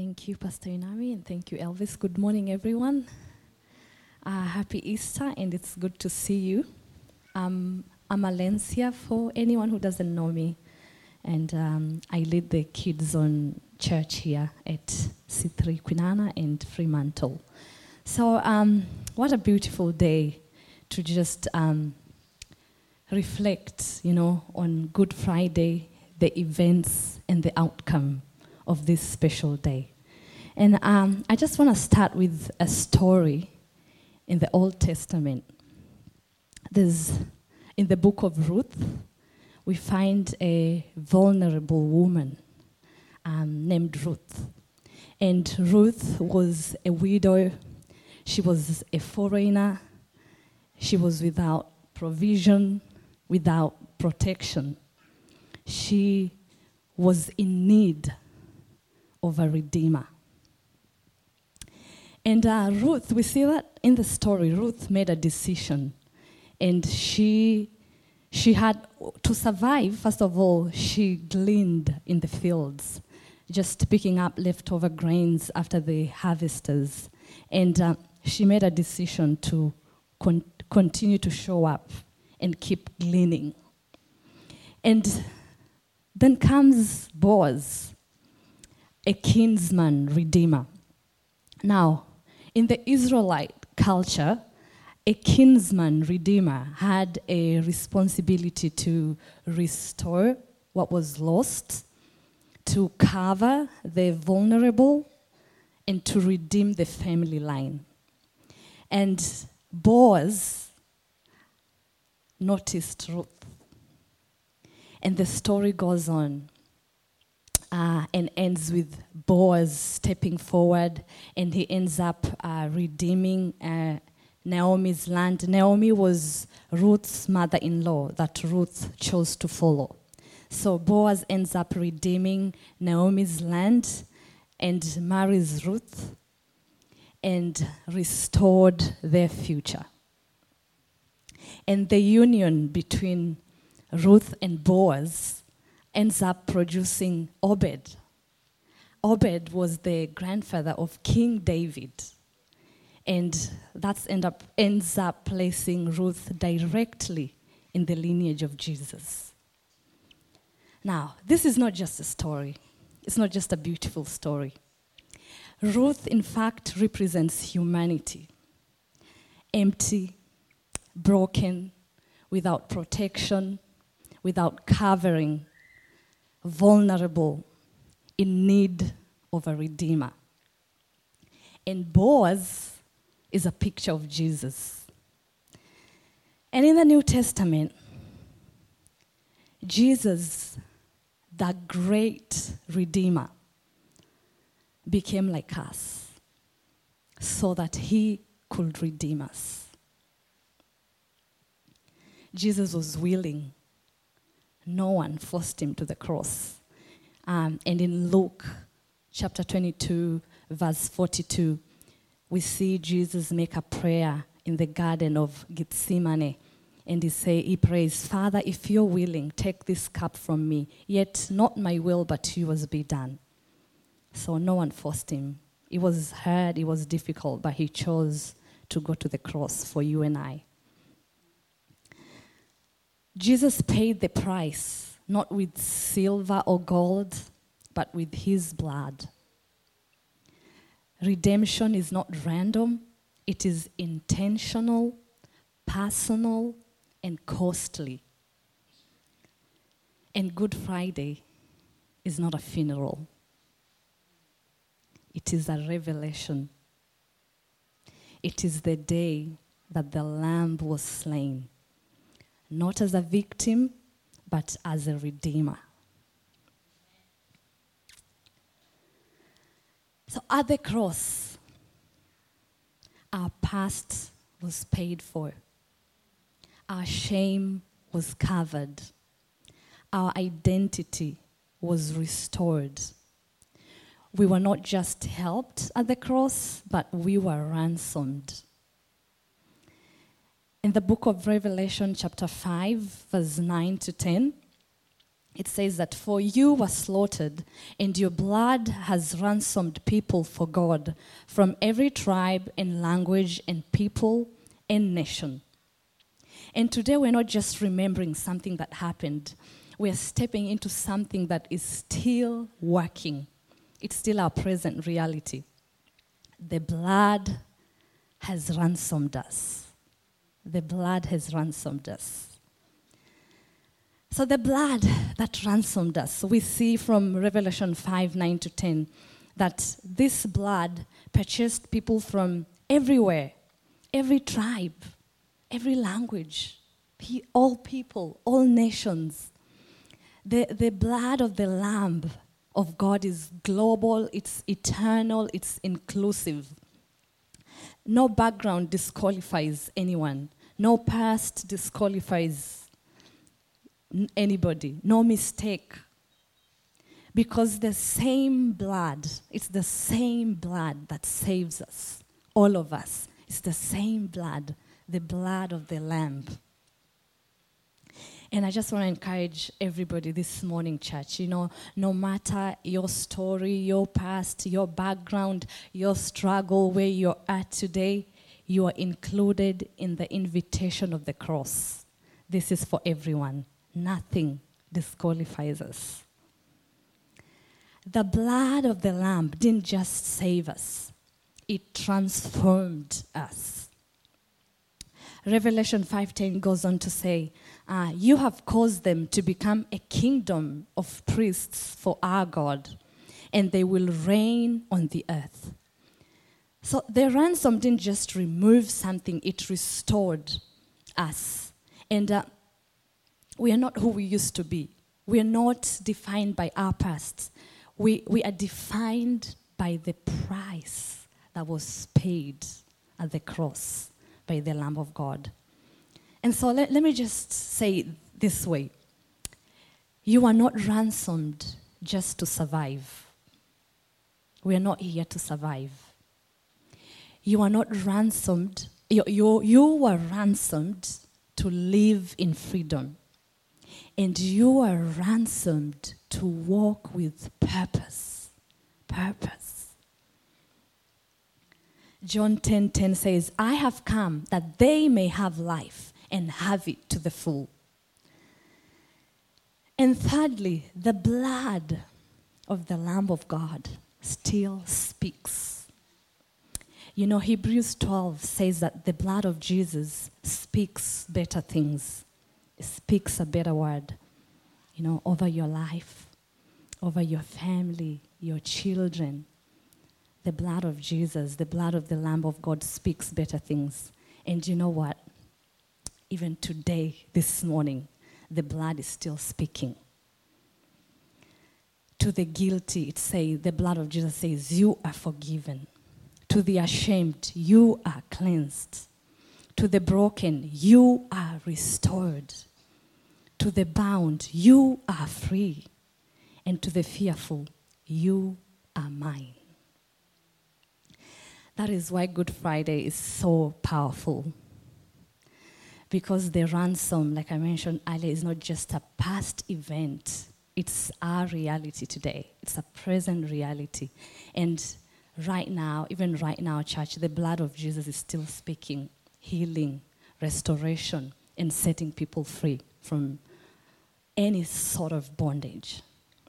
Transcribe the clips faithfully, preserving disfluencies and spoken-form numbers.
Thank you, Pastor Inami, and thank you, Elvis. Good morning, everyone. Uh, happy Easter, and it's good to see you. Um, I'm Alencia, for anyone who doesn't know me, and um, I lead the Kids on Church here at C three Kwinana and Fremantle. So um, what a beautiful day to just um, reflect, you know, on Good Friday, the events and the outcome of this special day. And um, I just want to start with a story in the Old Testament. There's, in the book of Ruth, we find a vulnerable woman um, named Ruth. And Ruth was a widow. She was a foreigner. She was without provision, without protection. She was in need of a redeemer. And uh, Ruth, we see that in the story, Ruth made a decision. And she, she had, to survive, first of all, she gleaned in the fields, just picking up leftover grains after the harvesters. And uh, she made a decision to con- continue to show up and keep gleaning. And then comes Boaz, a kinsman redeemer. Now, in the Israelite culture, a kinsman redeemer had a responsibility to restore what was lost, to cover the vulnerable, and to redeem the family line. And Boaz noticed Ruth. And the story goes on. Uh, and ends with Boaz stepping forward, and he ends up uh, redeeming uh, Naomi's land. Naomi was Ruth's mother-in-law that Ruth chose to follow. So Boaz ends up redeeming Naomi's land and marries Ruth and restored their future. And the union between Ruth and Boaz ends up producing Obed. Obed was the grandfather of King David. And that end up, ends up placing Ruth directly in the lineage of Jesus. Now, this is not just a story. It's not just a beautiful story. Ruth, in fact, represents humanity. Empty, broken, without protection, without covering, vulnerable, in need of a redeemer. And Boaz is a picture of Jesus. And in the New Testament, Jesus, the great redeemer, became like us so that he could redeem us. Jesus was willing. No one forced him to the cross. Um, and in Luke chapter twenty-two, verse forty-two, we see Jesus make a prayer in the Garden of Gethsemane. And he say, he prays, Father, if you're willing, take this cup from me. Yet not my will, but yours be done. So no one forced him. It was hard, it was difficult, but he chose to go to the cross for you and I. Jesus paid the price, not with silver or gold, but with his blood. Redemption is not random. It is intentional, personal, and costly. And Good Friday is not a funeral. It is a revelation. It is the day that the Lamb was slain. Not as a victim, but as a redeemer. So at the cross, our past was paid for. Our shame was covered. Our identity was restored. We were not just helped at the cross, but we were ransomed. In the book of Revelation, chapter five, verse nine to ten, It says that for you were slaughtered, and your blood has ransomed people for God from every tribe and language and people and nation. And today we're not just remembering something that happened. We're stepping into something that is still working. It's still our present reality. The blood has ransomed us. The blood has ransomed us. So the blood that ransomed us, we see from Revelation five, nine to ten, that this blood purchased people from everywhere, every tribe, every language, pe- all people, all nations. The, the blood of the Lamb of God is global, it's eternal, it's inclusive. No background disqualifies anyone. No past disqualifies anybody, no mistake. Because the same blood, it's the same blood that saves us, all of us. It's the same blood, the blood of the Lamb. And I just want to encourage everybody this morning, church, you know, no matter your story, your past, your background, your struggle, where you're at today, you are included in the invitation of the cross. This is for everyone. Nothing disqualifies us. The blood of the Lamb didn't just save us, it transformed us. Revelation five ten goes on to say, uh, you have caused them to become a kingdom of priests for our God, and they will reign on the earth. So the ransom didn't just remove something, it restored us. And uh, we are not who we used to be. We are not defined by our past. We, we are defined by the price that was paid at the cross by the Lamb of God. And so let, let me just say it this way. You are not ransomed just to survive. We are not here to survive. You are not ransomed. You, you, you were ransomed to live in freedom. And you are ransomed to walk with purpose. Purpose. John ten ten says, I have come that they may have life and have it to the full. And thirdly, the blood of the Lamb of God still speaks. You know, Hebrews twelve says that the blood of Jesus speaks better things. It speaks a better word, you know, over your life, over your family, your children. The blood of Jesus, the blood of the Lamb of God speaks better things. And you know what? Even today, this morning, the blood is still speaking. To the guilty, it says, the blood of Jesus says, you are forgiven. To the ashamed, you are cleansed. To the broken, you are restored. To the bound, you are free. And to the fearful, you are mine. That is why Good Friday is so powerful. Because the ransom, like I mentioned earlier, is not just a past event. It's our reality today. It's a present reality. And right now, even right now, church, the blood of Jesus is still speaking healing, restoration, and setting people free from any sort of bondage.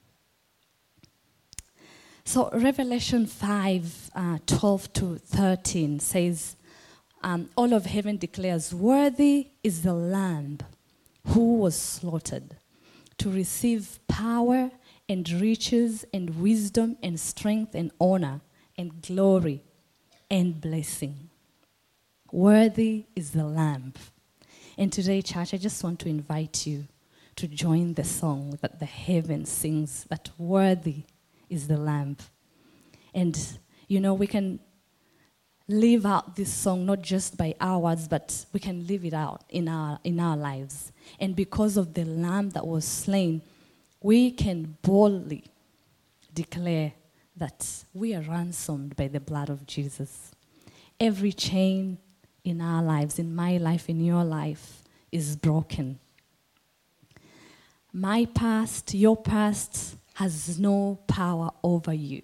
So Revelation five, uh, twelve to thirteen says, um, all of heaven declares, worthy is the Lamb who was slaughtered to receive power and riches and wisdom and strength and honor and glory and blessing. Worthy is the Lamb. And today, church, I just want to invite you to join the song that the heaven sings, that worthy is the Lamb. And, you know, we can live out this song not just by our words, but we can live it out in our in our lives. And because of the Lamb that was slain, we can boldly declare that we are ransomed by the blood of Jesus. Every chain in our lives, in my life, in your life, is broken. My past, your past has no power over you.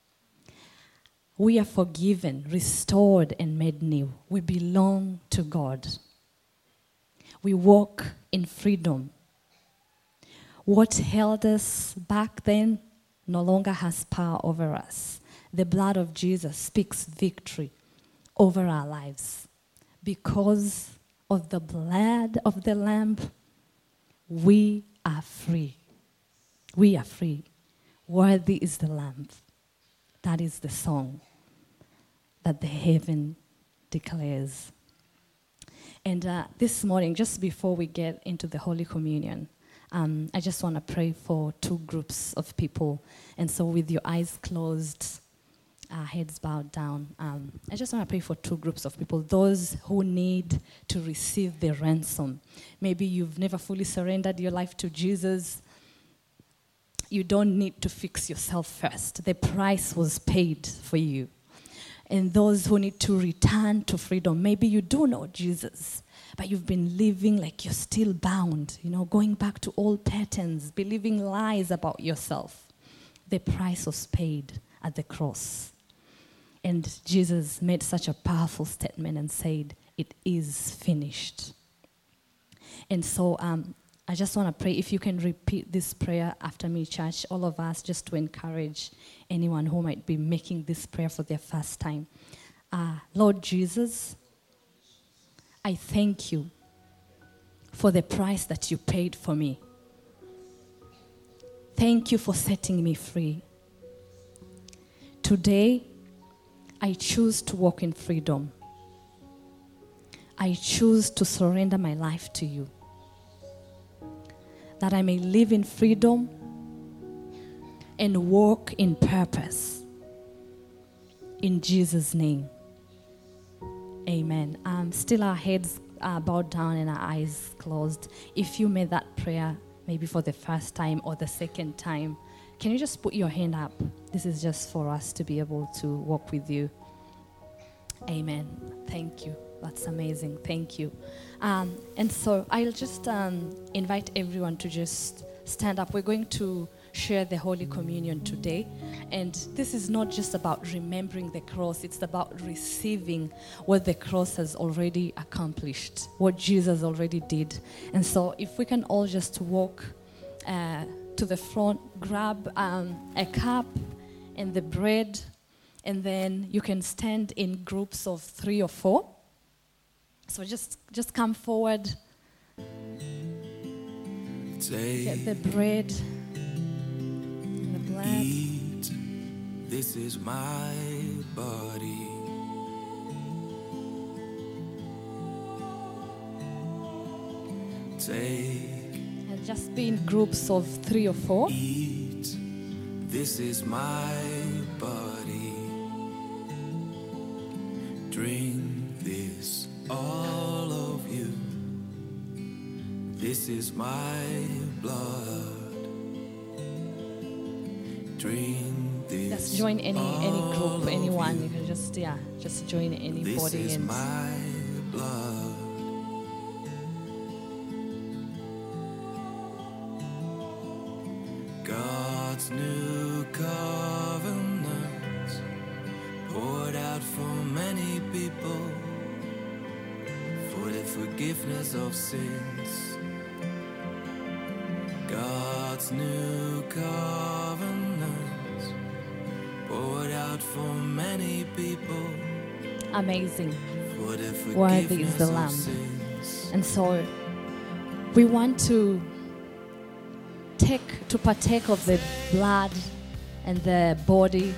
We are forgiven, restored, and made new. We belong to God. We walk in freedom. What held us back then no longer has power over us. The blood of Jesus speaks victory over our lives. Because of the blood of the Lamb, we are free. We are free. Worthy is the Lamb. That is the song that the heaven declares. And uh, this morning, just before we get into the Holy Communion, um, I just want to pray for two groups of people. And so with your eyes closed, our heads bowed down, um, I just want to pray for two groups of people. Those who need to receive the ransom. Maybe you've never fully surrendered your life to Jesus. You don't need to fix yourself first. The price was paid for you. And those who need to return to freedom. Maybe you do know Jesus, but you've been living like you're still bound, you know, going back to old patterns, believing lies about yourself. The price was paid at the cross. And Jesus made such a powerful statement and said, it is finished. And so um, I just want to pray, if you can repeat this prayer after me, church, all of us, just to encourage anyone who might be making this prayer for their first time. Uh, Lord Jesus, I thank you for the price that you paid for me. Thank you for setting me free. Today, I choose to walk in freedom. I choose to surrender my life to you, that I may live in freedom and walk in purpose. In Jesus' name, amen. Um, still our heads uh, bowed down and our eyes closed. If you made that prayer, maybe for the first time or the second time, can you just put your hand up? This is just for us to be able to walk with you. Amen. Thank you. That's amazing. Thank you. Um, and so I'll just um, invite everyone to just stand up. We're going to share the Holy Communion today. And this is not just about remembering the cross. It's about receiving what the cross has already accomplished, what Jesus already did. And so if we can all just walk uh, to the front, grab um, a cup and the bread, and then you can stand in groups of three or four. So just, just come forward, Take, get the bread and the blood. Eat, this is my body. Take, and just be in groups of three or four. Eat, this is my body. Drink this, all of you. This is my blood. Drink this. Just join any any group, anyone. You. you can just yeah, just join anybody. This is and my blood. God's new covenant poured out for many people for the forgiveness of sins. God's new covenant poured out for many people. Amazing. For the forgiveness Worthy is the of Lamb. sins. And so we want to take to partake of the blood and the body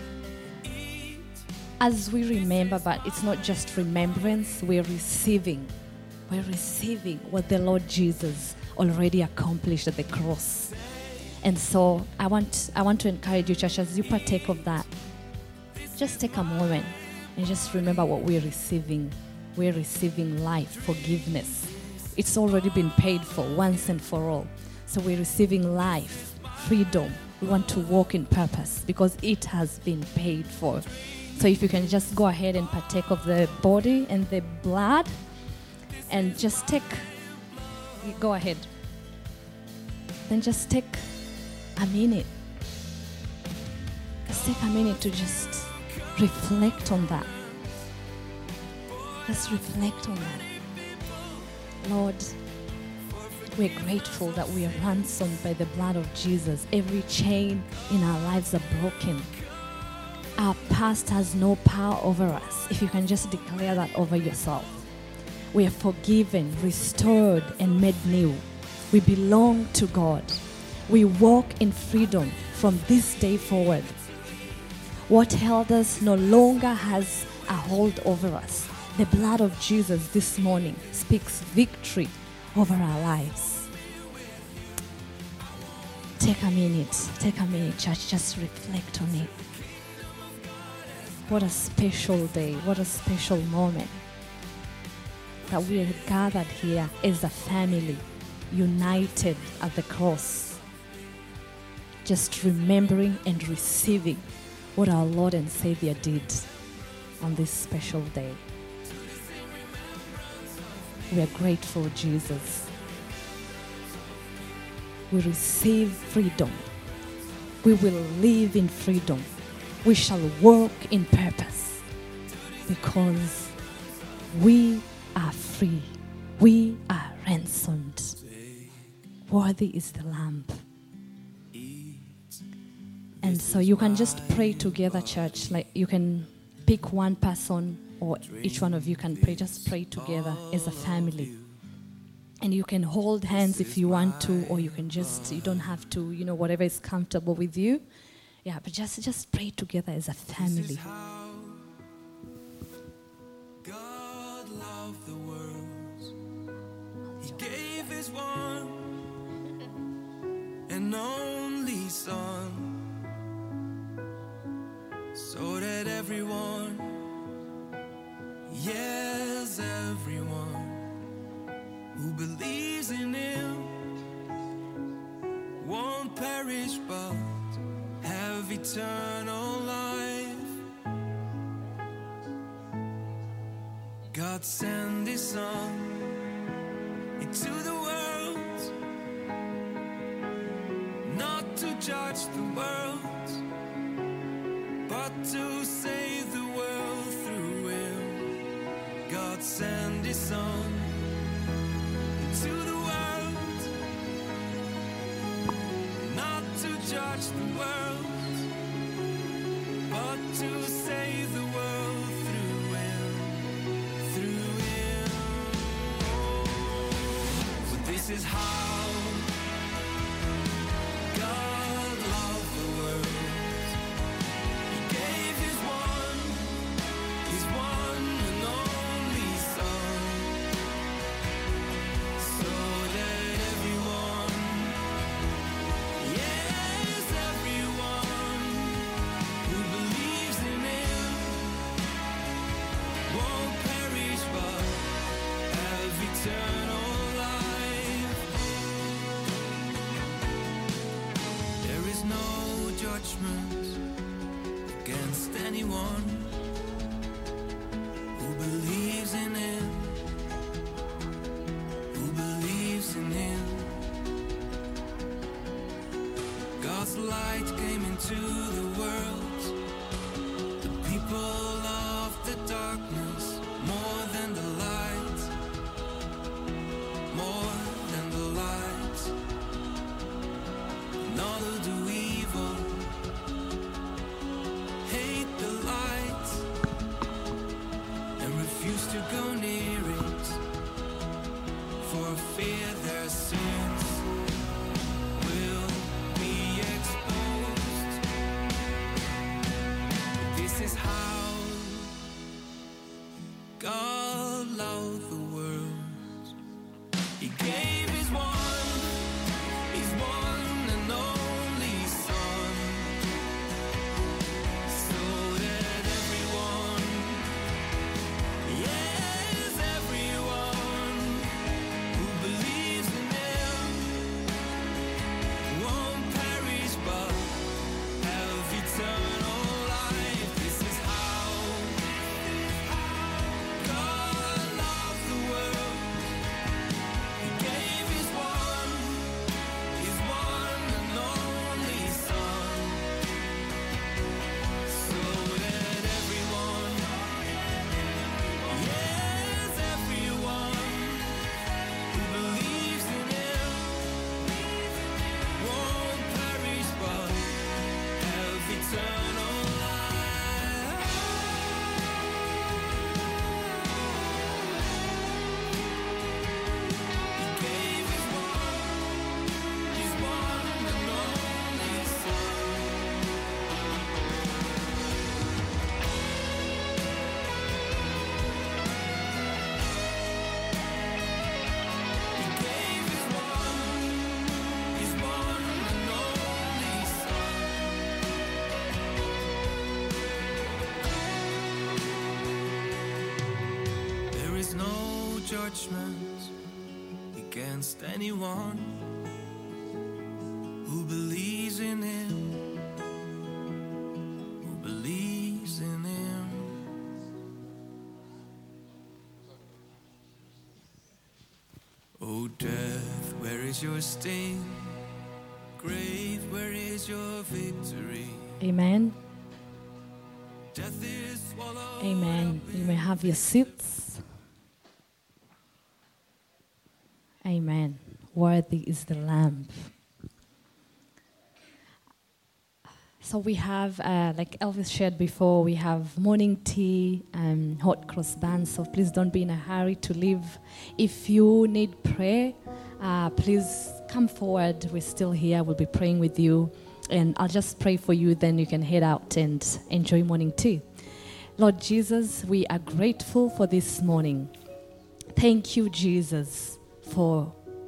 as we remember, but it's not just remembrance, we're receiving. We're receiving what the Lord Jesus already accomplished at the cross. And so I want I want to encourage you, church, as you partake of that, just take a moment and just remember what we're receiving. We're receiving life, forgiveness. It's already been paid for once and for all. So we're receiving life, freedom. We want to walk in purpose because it has been paid for. So if you can just go ahead and partake of the body and the blood and just take, go ahead. then just take a minute. Just take a minute to just reflect on that. Just reflect on that. Lord, we're grateful that we are ransomed by the blood of Jesus. Every chain in our lives are broken. Our past has no power over us. If you can just declare that over yourself. We are forgiven, restored, and made new. We belong to God. We walk in freedom from this day forward. What held us no longer has a hold over us. The blood of Jesus this morning speaks victory over our lives. Take a minute, take a minute, church, just reflect on it. What a special day, what a special moment that we are gathered here as a family, united at the cross, just remembering and receiving what our Lord and Savior did on this special day. We are grateful, Jesus. We receive freedom. We will live in freedom. We shall walk in purpose because we are free. We are ransomed. Worthy is the Lamb. And so you can just pray together, church. Like you can pick one person or each one of you can pray. Just pray together as a family. And you can hold hands if you want to, or you can just, you don't have to, you know, whatever is comfortable with you. Yeah, but just, just pray together as a family. God loved the world. He gave his one and only Son, so that everyone, yes, everyone who believes in him won't perish but have eternal life. God sent his Son into the world, not to judge the world, but to save the world through him. God sent his Son into the world, not to judge the world, but to save the world through him, through him. So this is how God loved the world. He gave his one, his one and only Son, so that everyone, yes, everyone who believes in him won't perish but have eternal life. There is no judgment against anyone who believes in him, who believes in him. God's light came into the world. The people loved the darkness more than the light, more than the light. And all who do evil hate the light and refuse to go near it, for fear their sins will be exposed. judgment against anyone who believes in him, who believes in him. Oh death, where is your sting? Grave, where is your victory? Amen. Death is swallowed. Amen. You may have your seats. Amen. Worthy is the Lamb. So we have, uh, like Elvis shared before, we have morning tea, um, hot cross buns. So please don't be in a hurry to leave. If you need prayer, uh, please come forward. We're still here. We'll be praying with you. And I'll just pray for you. Then you can head out and enjoy morning tea. Lord Jesus, we are grateful for this morning. Thank you, Jesus, for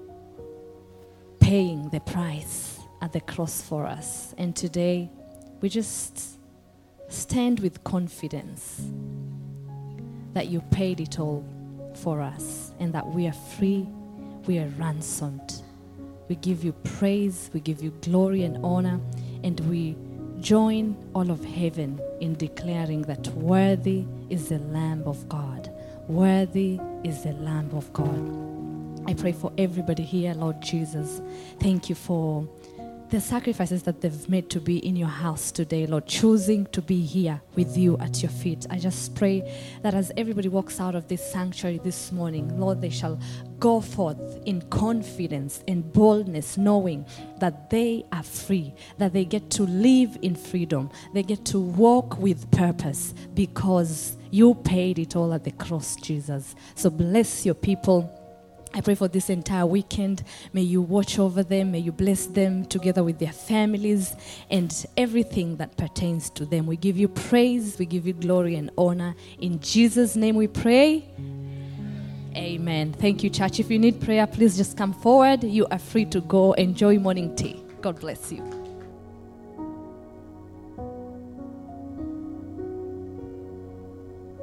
paying the price at the cross for us. And today, we just stand with confidence that you paid it all for us and that we are free, we are ransomed. We give you praise, we give you glory and honor, and we join all of heaven in declaring that worthy is the Lamb of God. Worthy is the Lamb of God. I pray for everybody here, Lord Jesus. Thank you for the sacrifices that they've made to be in your house today, Lord, choosing to be here with you at your feet. I just pray that as everybody walks out of this sanctuary this morning, Lord, they shall go forth in confidence and boldness, knowing that they are free, that they get to live in freedom, they get to walk with purpose because you paid it all at the cross, Jesus. So bless your people. I pray for this entire weekend. May you watch over them. May you bless them together with their families and everything that pertains to them. We give you praise. We give you glory and honor. In Jesus' name we pray. Amen. Thank you, church. If you need prayer, please just come forward. You are free to go. Enjoy morning tea. God bless you.